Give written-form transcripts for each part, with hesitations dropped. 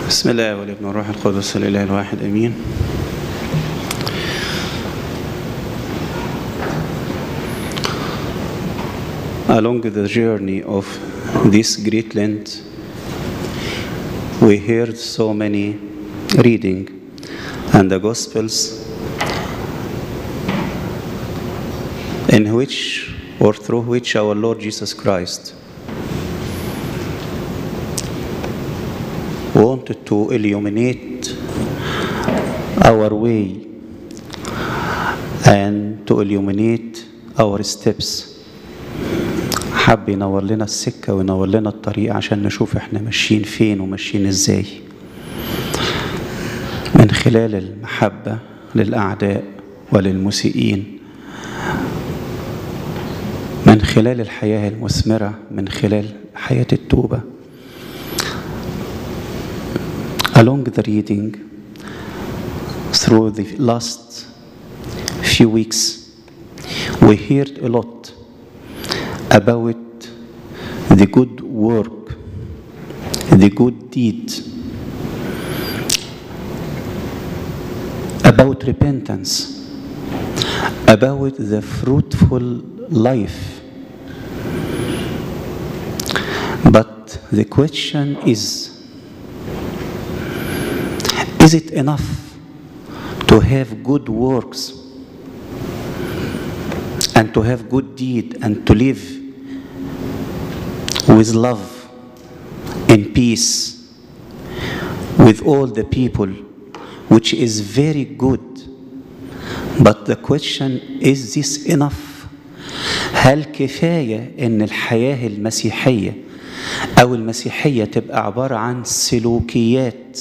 بسم الله والابن والروح القدس الإله الواحد آمين. Along the journey of this great Lent, we heard so many reading and the Gospels in which or through which our Lord Jesus Christ wanted to illuminate our way and to illuminate our steps. حب ينور لنا السكة وينور لنا الطريق عشان نشوف احنا ماشيين فين وماشيين ازاي، من خلال المحبة للأعداء وللمسيئين، من خلال الحياة المثمرة، من خلال حياة التوبة. Along the reading through the last few weeks, we heard a lot about the good work, the good deed, about repentance, about the fruitful life. But the question is it enough to have good works and to have good deed and to live with love, in peace, with all the people, which is very good. But the question, is this enough? هل كفاية إن الحياة المسيحية أو المسيحية تبقى عبارة عن سلوكيات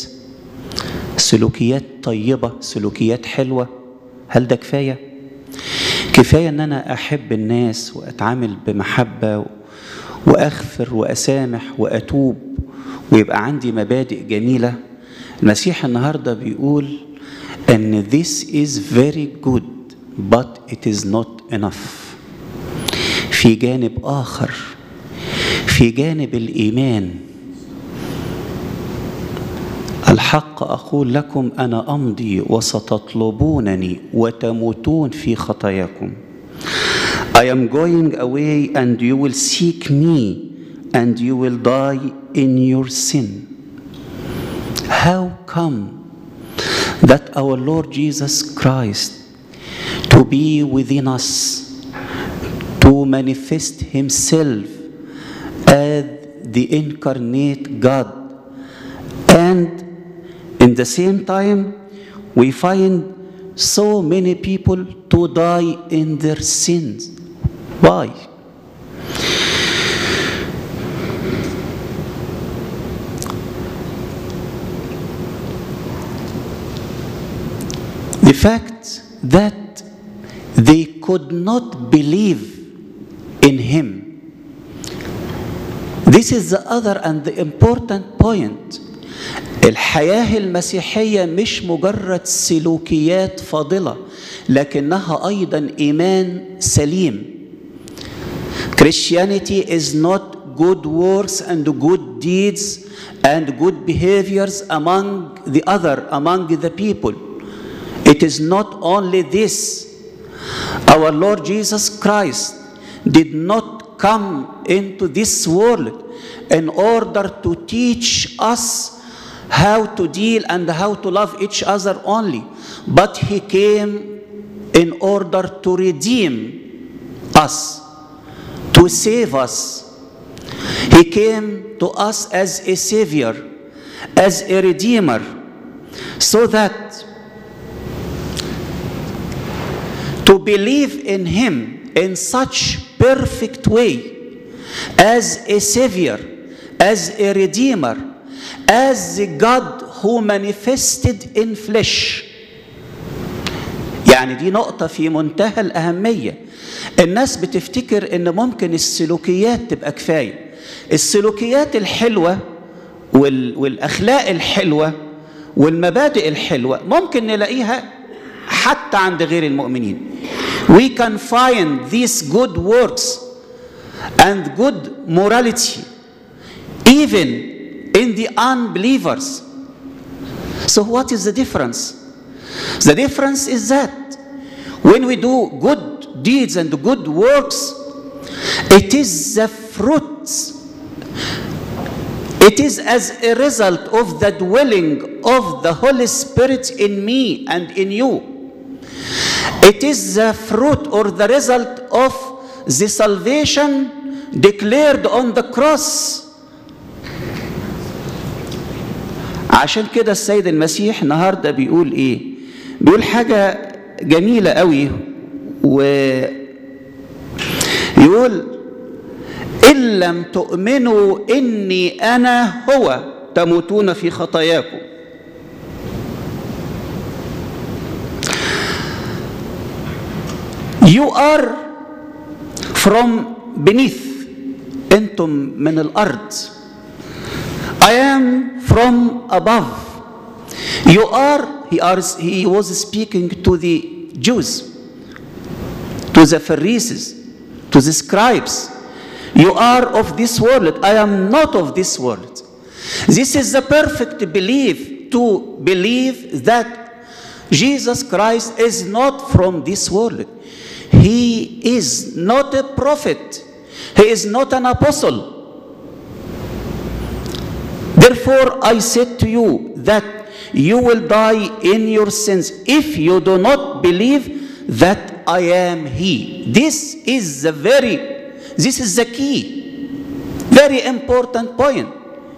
طيبة، سلوكيات حلوة؟ هل ده كفاية؟ كفاية ان انا احب الناس واتعامل بمحبة واغفر واسامح واتوب ويبقى عندي مبادئ جميلة؟ المسيح النهاردة بيقول ان this is very good but it is not enough. في جانب آخر، في جانب الإيمان، الحق أقول لكم أنا أمضي وستطلبونني وتموتون في خطاياكم. I am going away and you will seek me and you will die in your sin. How come that our Lord Jesus Christ to be within us, to manifest himself as the incarnate God, and in the same time, we find so many people to die in their sins? Why? The fact that they could not believe in him. This is the other and the important point. الحياة المسيحية مش مجرد سلوكيات فاضلة، لكنها أيضا إيمان سليم. Christianity is not good works and good deeds and good behaviors among the people. It is not only this. Our Lord Jesus Christ did not come into this world in order to teach us how to deal and how to love each other only, but he came in order to redeem us, to save us. He came to us as a savior, as a redeemer, so that to believe in him in such perfect way, as a savior, as a redeemer, as the God who manifested in flesh. يعني دي نقطة في منتهى الأهمية. الناس بتفتكر إن ممكن السلوكيات تبقى كفاية. السلوكيات الحلوة والأخلاق الحلوة والمبادئ الحلوة ممكن نلاقيها حتى عند غير المؤمنين. We can find these good works and good morality even in the unbelievers. So what is the difference? The difference is that when we do good deeds and good works, it is the fruits. It is as a result of the dwelling of the Holy Spirit in me and in you. It is the fruit or the result of the salvation declared on the cross. عشان كده السيد المسيح النهارده بيقول ايه؟ بيقول حاجة جميلة قوي، ويقول إن لم تؤمنوا إني أنا هو تموتون في خطاياكم. You are from beneath. أنتم من الأرض. I am from above. You are, he was speaking to the Jews, to the Pharisees, to the scribes. You are of this world. I am not of this world. This is the perfect belief, to believe that Jesus Christ is not from this world. He is not a prophet. He is not an apostle. Therefore, I said to you that you will die in your sins if you do not believe that I am He. This is the key, very important point.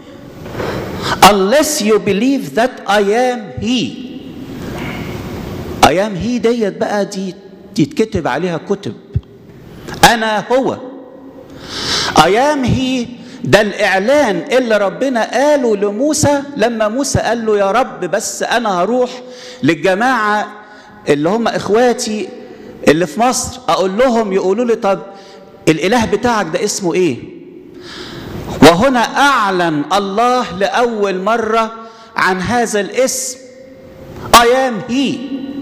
Unless you believe that I am He. I am He ديت بقى دي يتكتب عليها كتب. أنا هو. I am He ده الإعلان اللي ربنا قاله لموسى لما موسى قال له يا رب بس أنا هروح للجماعة اللي هم إخواتي اللي في مصر أقول لهم يقولوا لي طب الإله بتاعك ده اسمه إيه؟ وهنا أعلن الله لأول مرة عن هذا الاسم. I am He.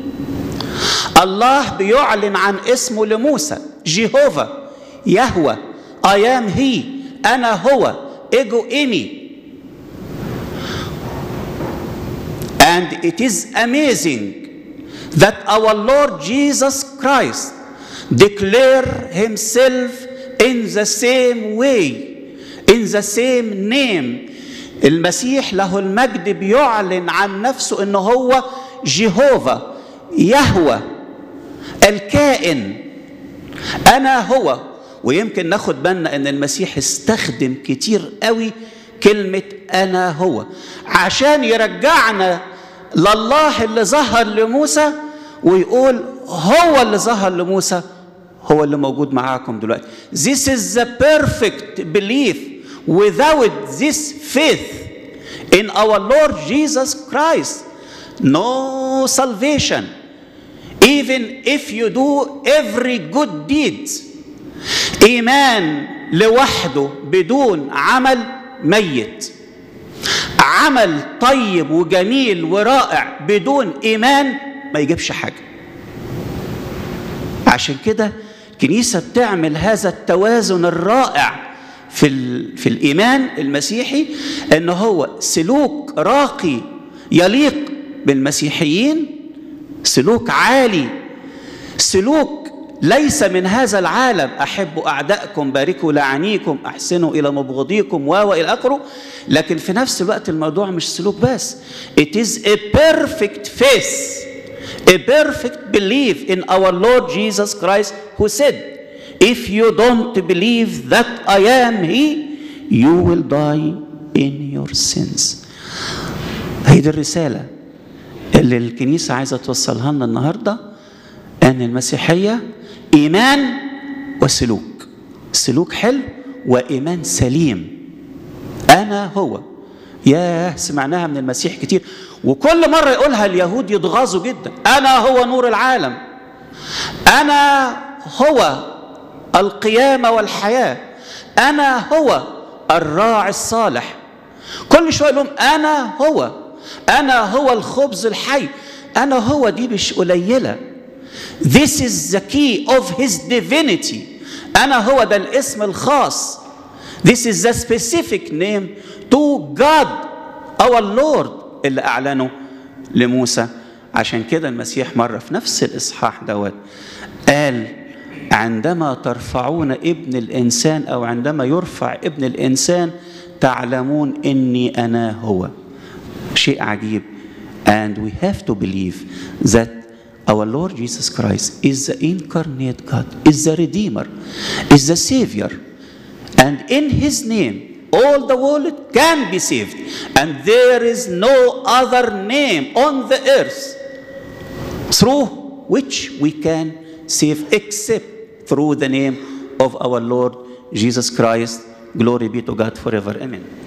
الله بيعلن عن اسمه لموسى جيهوفا يهوه. I am He. أنا هو. إيجو إيمي. And it is amazing that our Lord Jesus Christ declare himself in the same way, in the same name. المسيح له المجد بيعلن عن نفسه انه هو جيهوفا يهوه الكائن. انا هو. ويمكن ناخد بالنا ان المسيح استخدم كتير قوي كلمة انا هو عشان يرجعنا لله اللي ظهر لموسى ويقول هو اللي ظهر لموسى هو اللي موجود معاكم دلوقتي. This is the perfect belief. Without this faith in our Lord Jesus Christ, no salvation. Even if you do every good deed. إيمان لوحده بدون عمل ميت. عمل طيب وجميل ورائع بدون إيمان ما يجيبش حاجة. عشان كده الكنيسة بتعمل هذا التوازن الرائع في الإيمان المسيحي، أنه هو سلوك راقي يليق بالمسيحيين، سلوك عالي، سلوك ليس من هذا العالم. أحبوا أعدائكم، باركوا لعنيكم، أحسنوا إلى مبغضيكم وإلى آخره. لكن في نفس الوقت الموضوع مش سلوك بس. It is a perfect faith, a perfect belief in our Lord Jesus Christ who said, if you don't believe that I am He, you will die in your sins. هي دي الرسالة اللي الكنيسة عايزة توصلها لنا النهاردة، أن المسيحية إيمان وسلوك. سلوك حلو وإيمان سليم. أنا هو. ياه سمعناها من المسيح كتير، وكل مرة يقولها اليهود يتغاظوا جدا. أنا هو نور العالم. أنا هو القيامة والحياة. أنا هو الراعي الصالح. كل شوية لهم أنا هو. أنا هو الخبز الحي. أنا هو دي مش قليلة. This is the key of his divinity. أنا هو ده الاسم الخاص. This is the specific name to God our Lord اللي أعلنه لموسى. عشان كده المسيح مرة في نفس الإصحاح دوت قال عندما ترفعون ابن الإنسان أو عندما يرفع ابن الإنسان تعلمون إني أنا هو. شيء عجيب. And we have to believe that our Lord Jesus Christ is the incarnate God, is the Redeemer, is the Savior. And in His name, all the world can be saved. And there is no other name on the earth through which we can save except through the name of our Lord Jesus Christ. Glory be to God forever. Amen.